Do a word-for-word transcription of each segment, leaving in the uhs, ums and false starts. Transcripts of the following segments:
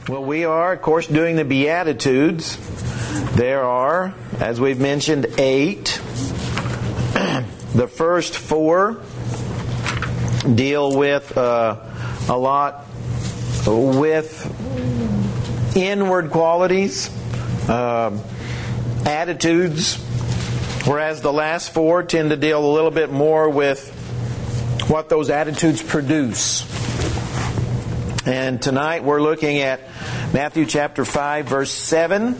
Well, we are, of course, doing the Beatitudes. There are, as we've mentioned, eight. The first four deal with uh, a lot with inward qualities, uh, attitudes, whereas the last four tend to deal a little bit more with what those attitudes produce. And tonight we're looking at Matthew chapter five, verse seven.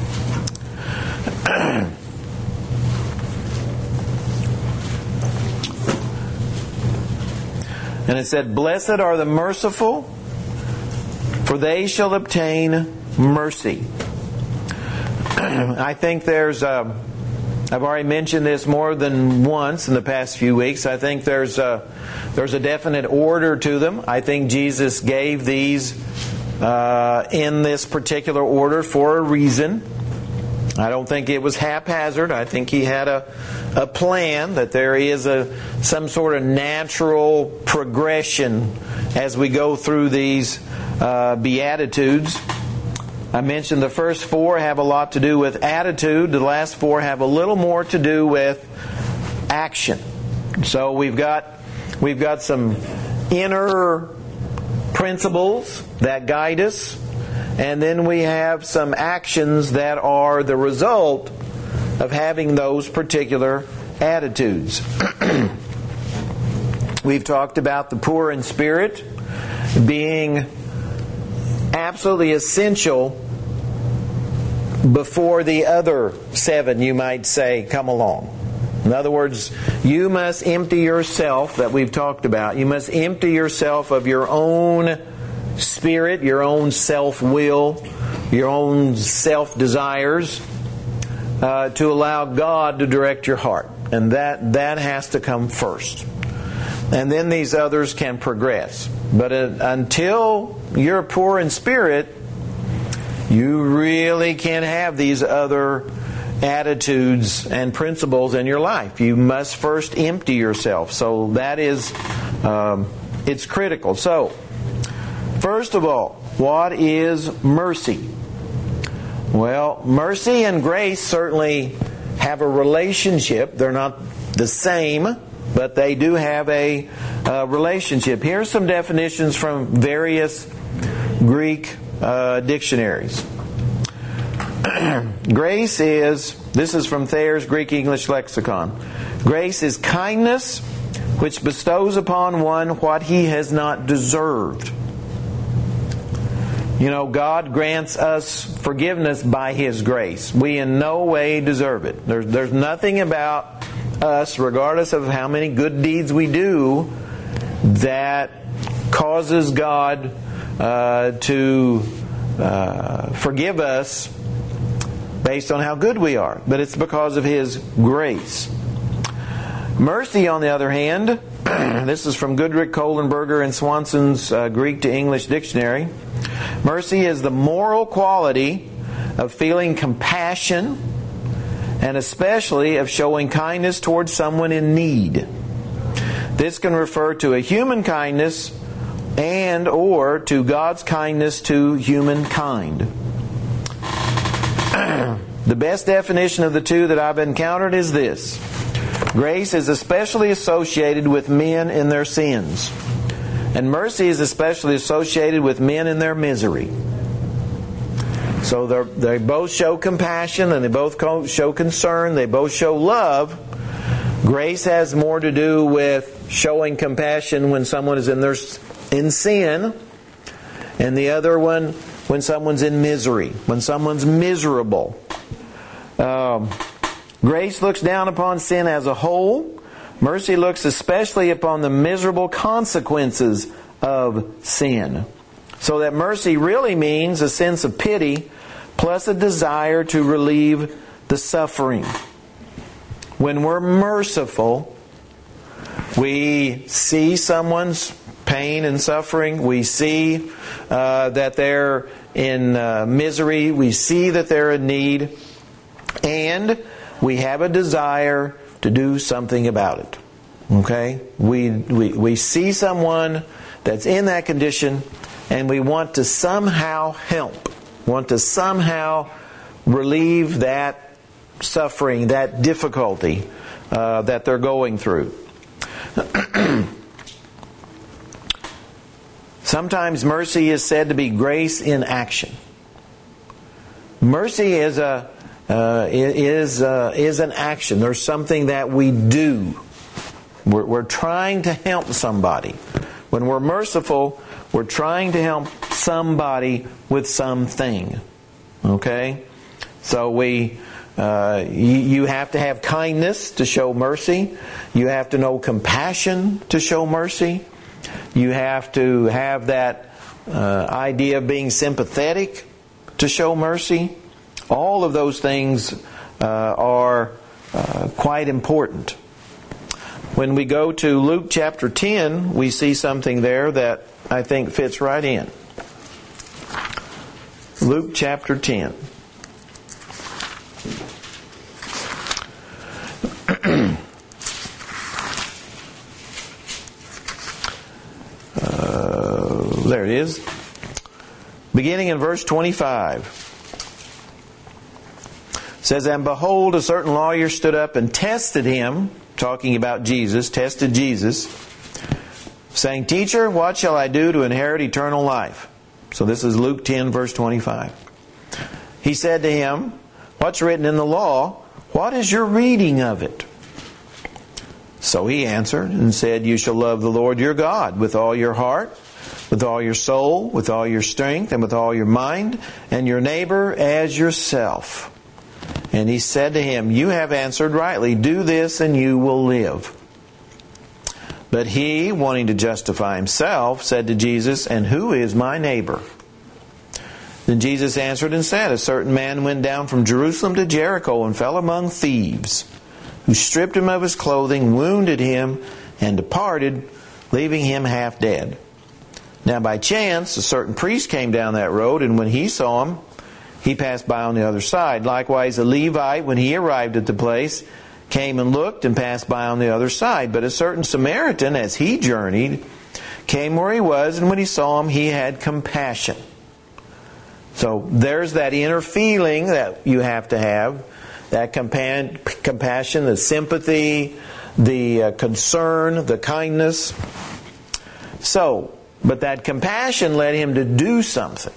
And it said, "Blessed are the merciful, for they shall obtain mercy." I think there's, uh, I've already mentioned this more than once in the past few weeks. I think there's a, there's a definite order to them. I think Jesus gave these uh, in this particular order for a reason. I don't think it was haphazard. I think He had a, a plan, that there is a some sort of natural progression as we go through these uh, Beatitudes. I mentioned the first four have a lot to do with attitude. The last four have a little more to do with action. So we've got we've got some inner principles that guide us. And then we have some actions that are the result of having those particular attitudes. We've talked about the poor in spirit being absolutely essential before the other seven, you might say, come along. In other words, you must empty yourself, that we've talked about. You must empty yourself of your own spirit, your own self-will, your own self-desires, uh, to allow God to direct your heart. And that, that has to come first. And then these others can progress. But uh, until you're poor in spirit, you really can't have these other attitudes and principles in your life. You must first empty yourself. So that is, um, it's critical. So, first of all, what is mercy? Well, mercy and grace certainly have a relationship. They're not the same, but they do have a uh, relationship. Here are some definitions from various Greek uh, dictionaries. Grace is, this is from Thayer's Greek English Lexicon. Grace is kindness which bestows upon one what he has not deserved. You know, God grants us forgiveness by His grace. We in no way deserve it. There's, there's nothing about us, regardless of how many good deeds we do, that causes God uh, to uh, forgive us based on how good we are. But it's because of His grace. Mercy, on the other hand, this is from Goodrick, Kohlenberger, and Swanson's uh, Greek to English Dictionary. Mercy is the moral quality of feeling compassion, and especially of showing kindness towards someone in need. This can refer to a human kindness and or to God's kindness to humankind. The best definition of the two that I've encountered is this: grace is especially associated with men in their sins, and mercy is especially associated with men in their misery. So they both show compassion, and they both show concern. They both show love. Grace has more to do with showing compassion when someone is in their in sin, and the other one when someone's in misery, when someone's miserable. Um, grace looks down upon sin as a whole. Mercy looks especially upon the miserable consequences of sin. So that mercy really means a sense of pity plus a desire to relieve the suffering. When we're merciful, we see someone's pain and suffering. We see uh, that they're in uh, misery. We see that they're in need. And we have a desire to do something about it. Okay? We, we, we see someone that's in that condition, and we want to somehow help, want to somehow relieve that suffering, that difficulty uh, that they're going through. Sometimes mercy is said to be grace in action. Mercy is a uh, is uh, is an action. There's something that we do. We're, we're trying to help somebody. When we're merciful, we're trying to help somebody with something. Okay, so we uh, you, you have to have kindness to show mercy. You have to know compassion to show mercy. You have to have that uh, idea of being sympathetic to show mercy. All of those things uh, are uh, quite important. When we go to Luke chapter ten, we see something there that I think fits right in. Luke chapter ten. uh, there it is. Beginning in verse twenty-five. It says, "And behold, a certain lawyer stood up and tested him," talking about Jesus, tested Jesus, saying, "Teacher, what shall I do to inherit eternal life?" So this is Luke ten, verse twenty-five. He said to him, "What's written in the law? What is your reading of it?" So he answered and said, "You shall love the Lord your God with all your heart, with all your soul, with all your strength, and with all your mind, and your neighbor as yourself." And he said to him, "You have answered rightly. Do this and you will live." But he, wanting to justify himself, said to Jesus, "And who is my neighbor?" Then Jesus answered and said, "A certain man went down from Jerusalem to Jericho and fell among thieves, who stripped him of his clothing, wounded him, and departed, leaving him half dead. Now by chance a certain priest came down that road, and when he saw him, he passed by on the other side. Likewise a Levite, when he arrived at the place, came and looked and passed by on the other side. But a certain Samaritan, as he journeyed, came where he was, and when he saw him, he had compassion." So there's that inner feeling that you have to have, that compa- compassion, the sympathy, the uh, concern, the kindness. So, but that compassion led him to do something.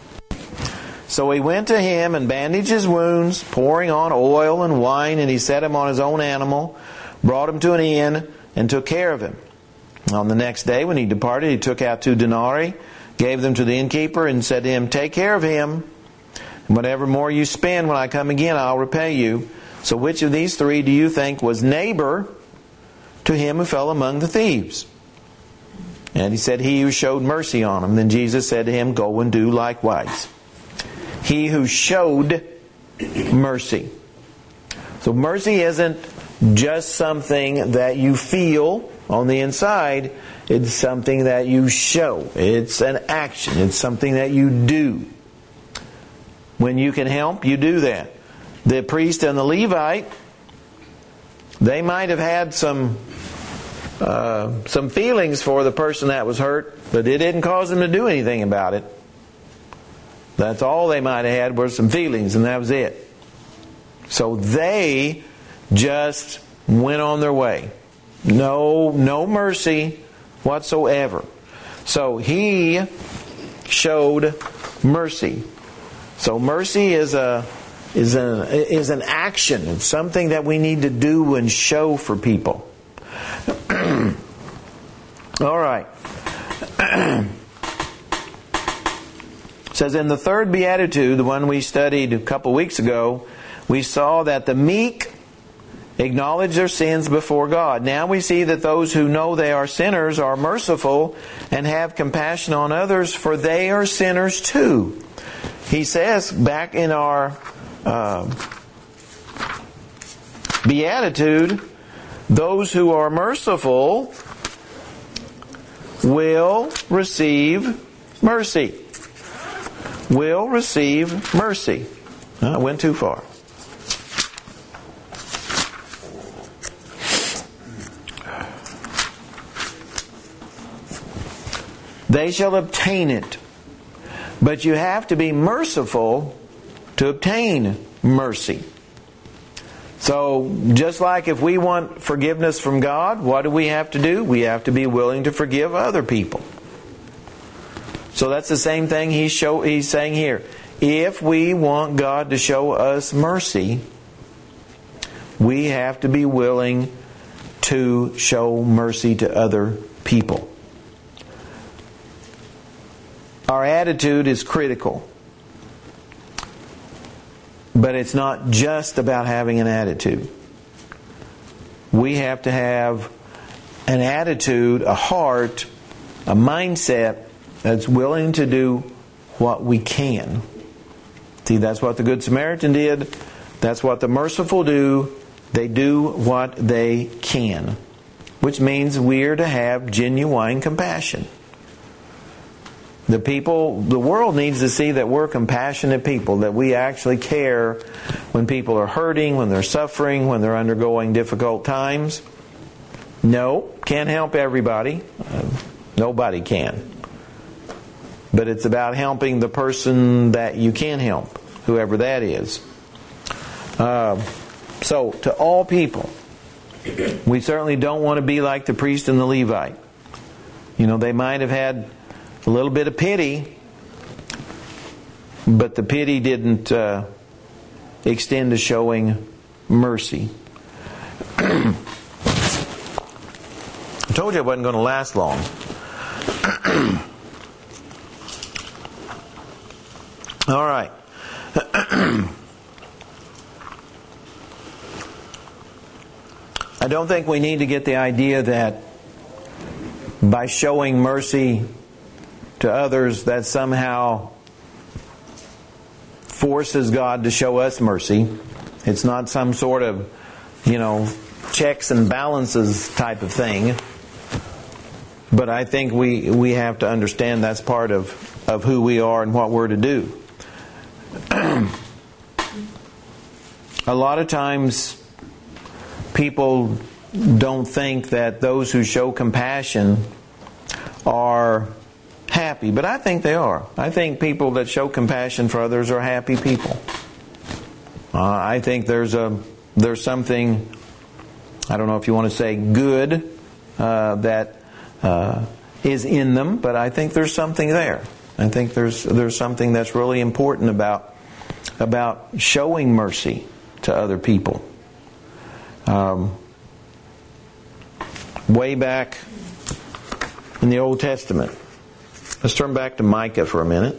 So he went to him and bandaged his wounds, pouring on oil and wine, and he set him on his own animal, brought him to an inn, and took care of him. On the next day, when he departed, he took out two denarii, gave them to the innkeeper, and said to him, "Take care of him, and whatever more you spend when I come again, I'll repay you." So which of these three do you think was neighbor to him who fell among the thieves? And he said, "He who showed mercy on him." Then Jesus said to him, "Go and do likewise." He who showed mercy. So mercy isn't just something that you feel on the inside. It's something that you show. It's an action. It's something that you do. When you can help, you do that. The priest and the Levite, they might have had some uh, some feelings for the person that was hurt, but it didn't cause them to do anything about it. That's all they might have had were some feelings, and that was it. So they just went on their way. No, no mercy whatsoever. So he showed mercy. So mercy is a is a is an action. It's something that we need to do and show for people. All right. It says in the third beatitude, the one we studied a couple weeks ago, we saw that the meek acknowledge their sins before God. Now we see that those who know they are sinners are merciful and have compassion on others, for they are sinners too. He says back in our uh, beatitude, those who are merciful will receive mercy. Will receive mercy. I went too far. They shall obtain it. But you have to be merciful to obtain mercy. So, just like if we want forgiveness from God, what do we have to do? We have to be willing to forgive other people. So that's the same thing he's, show, he's saying here. If we want God to show us mercy, we have to be willing to show mercy to other people. Our attitude is critical. But it's not just about having an attitude. We have to have an attitude, a heart, a mindset that's willing to do what we can. See, that's what the Good Samaritan did. That's what the merciful do. They do what they can. Which means we are to have genuine compassion. The people, the world needs to see that we're compassionate people, that we actually care when people are hurting, when they're suffering, when they're undergoing difficult times. No, can't help everybody. Uh, nobody can. But it's about helping the person that you can help, whoever that is. Uh, so, to all people, we certainly don't want to be like the priest and the Levite. You know, they might have had a little bit of pity, but the pity didn't uh, extend to showing mercy. I told you it wasn't going to last long. All right. I don't think we need to get the idea that by showing mercy to others, that somehow forces God to show us mercy. It's not some sort of, you know, checks and balances type of thing. But I think we, we have to understand that's part of, of who we are and what we're to do. A lot of times people don't think that those who show compassion are happy, but I think they are. I think people that show compassion for others are happy people. Uh, I think there's a there's something, I don't know if you want to say good, uh, that uh, is in them, but I think there's something there. I think there's there's something that's really important about about showing mercy to other people. Um, way back in the Old Testament. Let's turn back to Micah for a minute.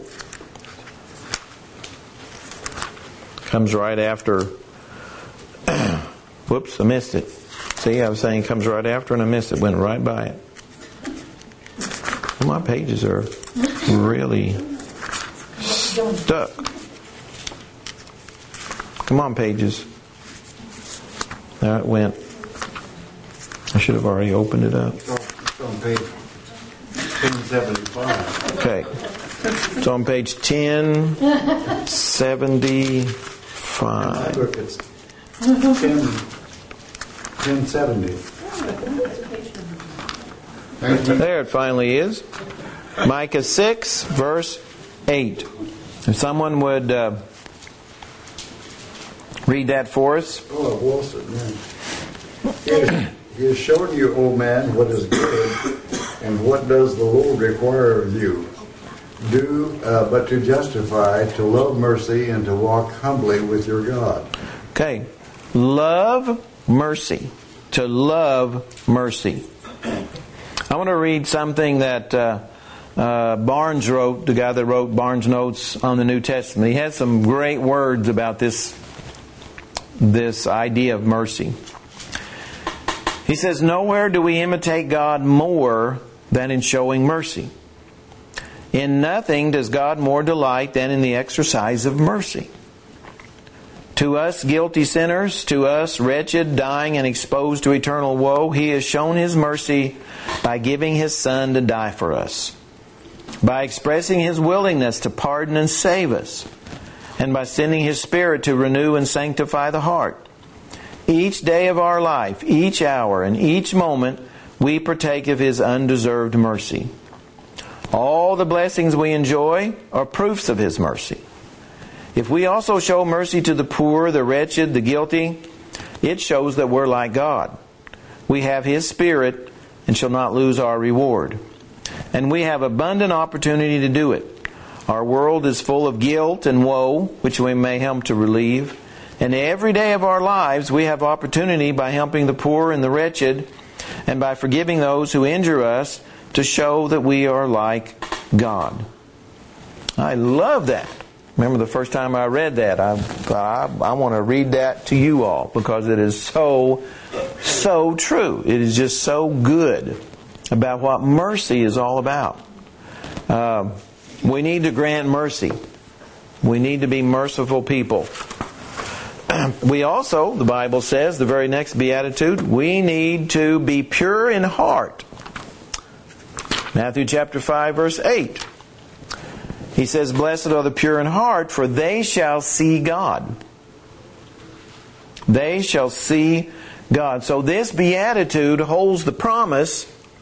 Comes right after... Whoops, I missed it. See, I was saying comes right after and I missed it. Went right by it. Well, my pages are really stuck. Come on, pages. There it went. I should have already opened it up. It's on page ten seventy-five. Okay. It's on page ten seventy-five. Look, it's ten seventy. There it finally is. Micah six, verse eight. If someone would uh, read that for us. Oh, Wilson, yeah. He has shown you, O man, what is good, and what does the Lord require of you? Do uh, but to justify, to love mercy, and to walk humbly with your God. Okay. Love mercy. To love mercy. I want to read something that uh, uh, Barnes wrote, the guy that wrote Barnes Notes on the New Testament. He has some great words about this, this idea of mercy. He says, nowhere do we imitate God more than in showing mercy. In nothing does God more delight than in the exercise of mercy. To us guilty sinners, to us wretched, dying and exposed to eternal woe, He has shown His mercy by giving His Son to die for us, by expressing His willingness to pardon and save us, and by sending His Spirit to renew and sanctify the heart. Each day of our life, each hour, and each moment, we partake of His undeserved mercy. All the blessings we enjoy are proofs of His mercy. If we also show mercy to the poor, the wretched, the guilty, it shows that we're like God. We have His Spirit and shall not lose our reward. And we have abundant opportunity to do it. Our world is full of guilt and woe, which we may help to relieve. And every day of our lives we have opportunity by helping the poor and the wretched and by forgiving those who injure us to show that we are like God. I love that. Remember the first time I read that, I, I, I want to read that to you all because it is so, so true. It is just so good about what mercy is all about. Uh, we need to grant mercy. We need to be merciful people. We also, the Bible says, the very next beatitude, we need to be pure in heart. Matthew chapter five, verse eight. He says, "Blessed are the pure in heart, for they shall see God." They shall see God. So this beatitude holds the promise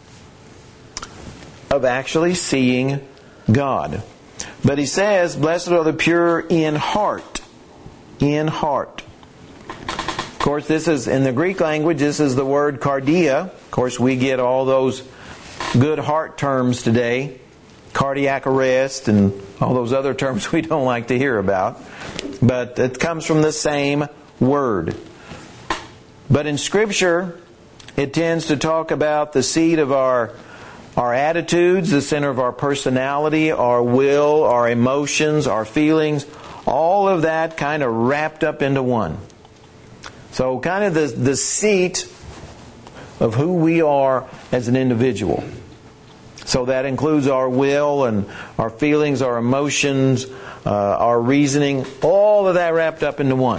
of actually seeing God. But he says, "Blessed are the pure in heart." In heart. Of course, this is, in the Greek language, this is the word cardia. Of course, we get all those good heart terms today. Cardiac arrest and all those other terms we don't like to hear about. But it comes from the same word. But in Scripture, it tends to talk about the seat of our, our attitudes, the center of our personality, our will, our emotions, our feelings. All of that kind of wrapped up into one. So kind of the, the seat of who we are as an individual. So that includes our will and our feelings, our emotions, uh, our reasoning, all of that wrapped up into one.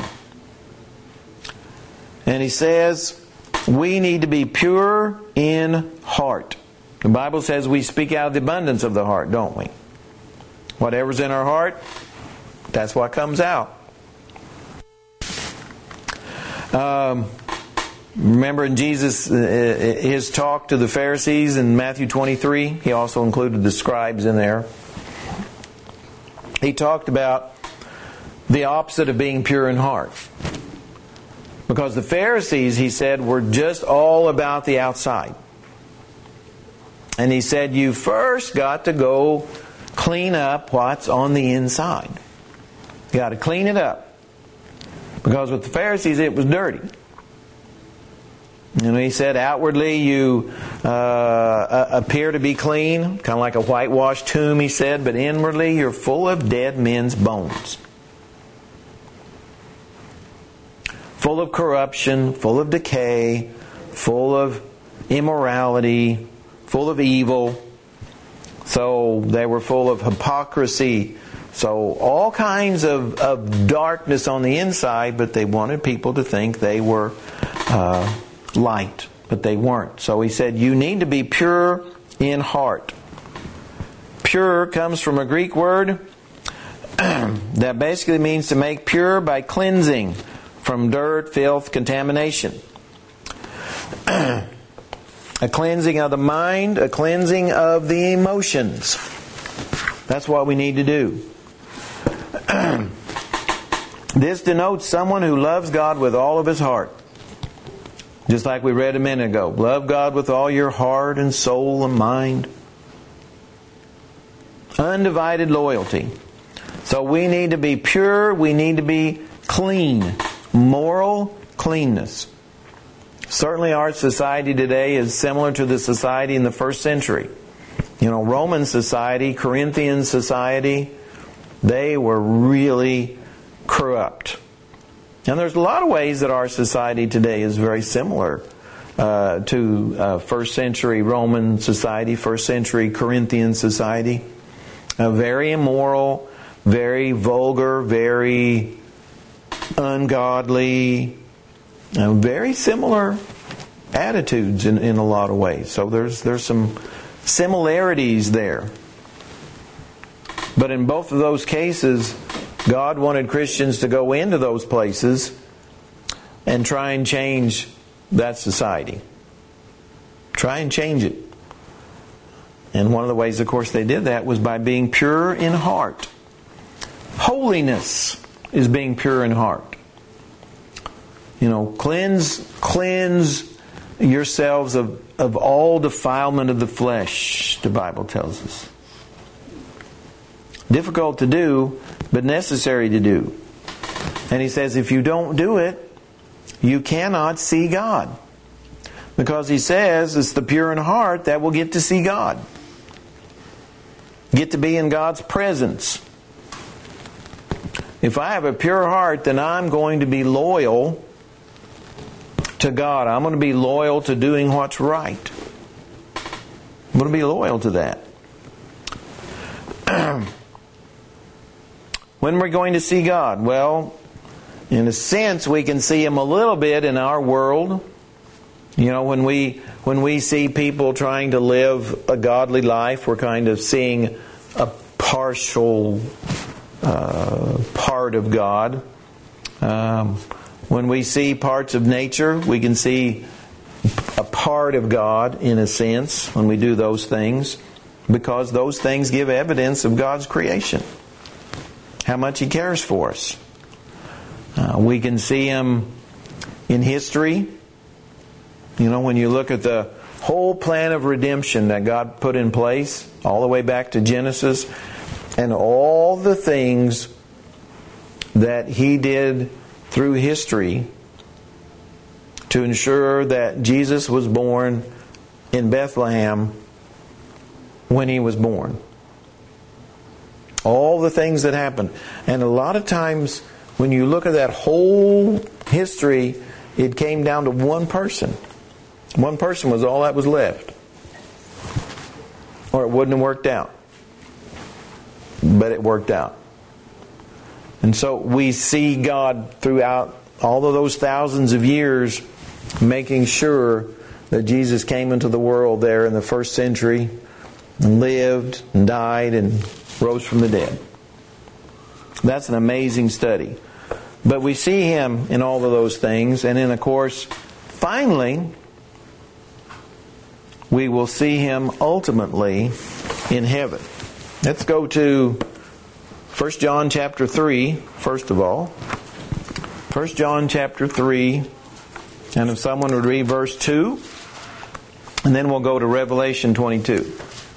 And he says, we need to be pure in heart. The Bible says we speak out of the abundance of the heart, don't we? Whatever's in our heart, that's what comes out. Um... Remember in Jesus, his talk to the Pharisees in Matthew twenty-three, he also included the scribes in there. He talked about the opposite of being pure in heart. Because the Pharisees, he said, were just all about the outside. And he said, you first got to go clean up what's on the inside. You got to clean it up. Because with the Pharisees, it was dirty. And he said, outwardly you uh, appear to be clean, kind of like a whitewashed tomb, he said, but inwardly you're full of dead men's bones. Full of corruption, full of decay, full of immorality, full of evil. So they were full of hypocrisy. So all kinds of, of darkness on the inside, but they wanted people to think they were Uh, light, but they weren't. So he said, you need to be pure in heart. Pure comes from a Greek word that basically means to make pure by cleansing from dirt, filth, contamination. A cleansing of the mind, a cleansing of the emotions. That's what we need to do. This denotes someone who loves God with all of his heart. Just like we read a minute ago. Love God with all your heart and soul and mind. Undivided loyalty. So we need to be pure. We need to be clean. Moral cleanness. Certainly our society today is similar to the society in the first century. You know, Roman society, Corinthian society, they were really corrupt. And there's a lot of ways that our society today is very similar uh, to uh, first century Roman society, first century Corinthian society. Uh, very immoral, very vulgar, very ungodly, uh, very similar attitudes in, in a lot of ways. So there's there's some similarities there. But in both of those cases, God wanted Christians to go into those places and try and change that society. Try and change it. And one of the ways, of course, they did that was by being pure in heart. Holiness is being pure in heart. You know, cleanse, cleanse yourselves of, of all defilement of the flesh, the Bible tells us. Difficult to do, but necessary to do. And he says if you don't do it, you cannot see God. Because he says it's the pure in heart that will get to see God. Get to be in God's presence. If I have a pure heart, then I'm going to be loyal to God. I'm going to be loyal to doing what's right. I'm going to be loyal to that. When we're going to see God? Well, in a sense, we can see Him a little bit in our world. You know, when we when we see people trying to live a godly life, we're kind of seeing a partial uh, part of God. Um, when we see parts of nature, we can see a part of God in a sense when we do those things, because those things give evidence of God's creation. How much He cares for us. Uh, we can see Him in history. You know, when you look at the whole plan of redemption that God put in place, all the way back to Genesis, and all the things that He did through history to ensure that Jesus was born in Bethlehem when He was born. All the things that happened. And a lot of times when you look at that whole history, it came down to one person. One person was all that was left. Or it wouldn't have worked out. But it worked out. And so we see God throughout all of those thousands of years making sure that Jesus came into the world there in the first century and lived and died and rose from the dead. That's an amazing study. But we see Him in all of those things. And then, of course, finally, we will see Him ultimately in heaven. Let's go to First John chapter three, first of all. First John chapter three. And if someone would read verse two. And then we'll go to Revelation twenty-two.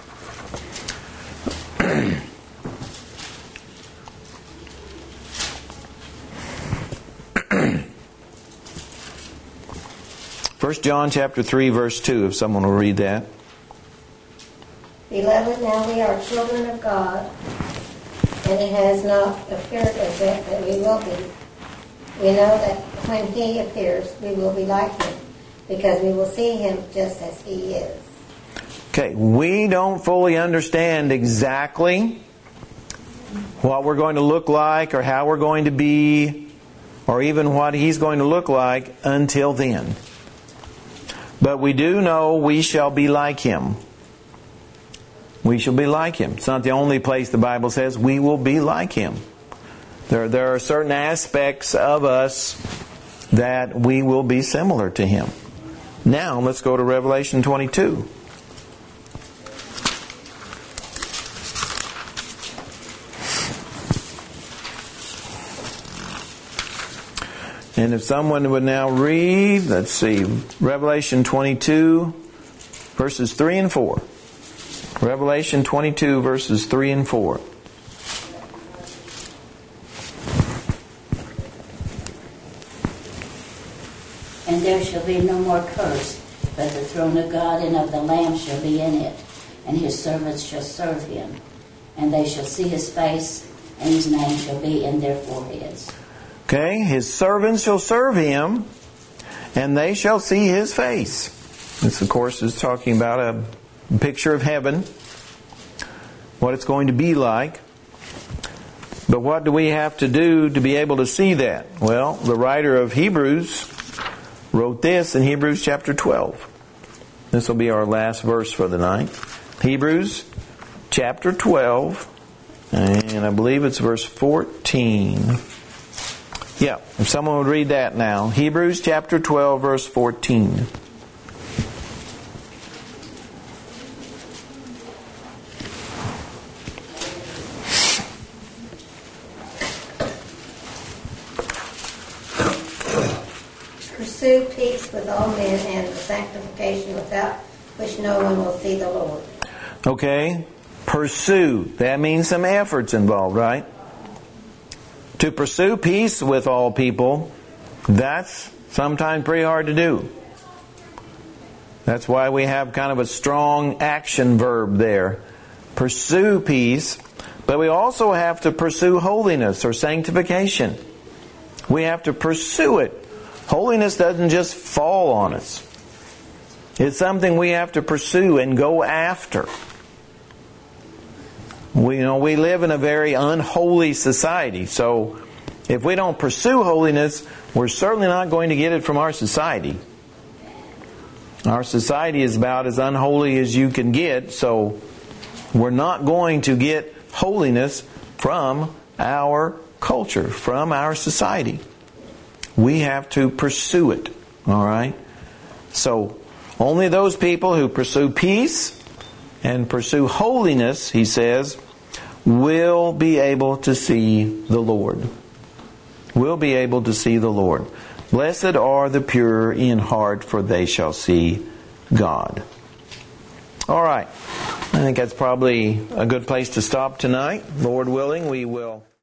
First John chapter three, verse two, if someone will read that. Beloved, now we are children of God, and it has not appeared as yet that we will be. We know that when He appears, we will be like Him, because we will see Him just as He is. Okay, we don't fully understand exactly what we're going to look like, or how we're going to be, or even what He's going to look like until then. But we do know we shall be like Him. We shall be like Him. It's not the only place the Bible says we will be like Him. There, there are certain aspects of us that we will be similar to Him. Now, let's go to Revelation twenty-two. And if someone would now read, let's see, Revelation twenty-two, verses three and four. Revelation twenty-two, verses three and four. And there shall be no more curse, but the throne of God and of the Lamb shall be in it, and His servants shall serve Him. And they shall see His face, and His name shall be in their foreheads. Okay, His servants shall serve Him, and they shall see His face. This, of course, is talking about a picture of heaven, what it's going to be like. But what do we have to do to be able to see that? Well, the writer of Hebrews wrote this in Hebrews chapter twelve. This will be our last verse for the night. Hebrews chapter twelve, and I believe it's verse fourteen. Yeah, if someone would read that now. Hebrews chapter twelve, verse fourteen. pursue peace with all men and the sanctification without which no one will see the Lord. Okay, pursue. That means some efforts involved, right? To pursue peace with all people, that's sometimes pretty hard to do. That's why we have kind of a strong action verb there. Pursue peace, but we also have to pursue holiness or sanctification. We have to pursue it. Holiness doesn't just fall on us. It's something we have to pursue and go after. We you know we live in a very unholy society, so if we don't pursue holiness, we're certainly not going to get it from our society. Our society is about as unholy as you can get, so we're not going to get holiness from our culture, from our society. We have to pursue it. All right? So, only those people who pursue peace and pursue holiness, he says, will be able to see the Lord. Will be able to see the Lord. Blessed are the pure in heart, for they shall see God. All right. I think that's probably a good place to stop tonight. Lord willing, we will...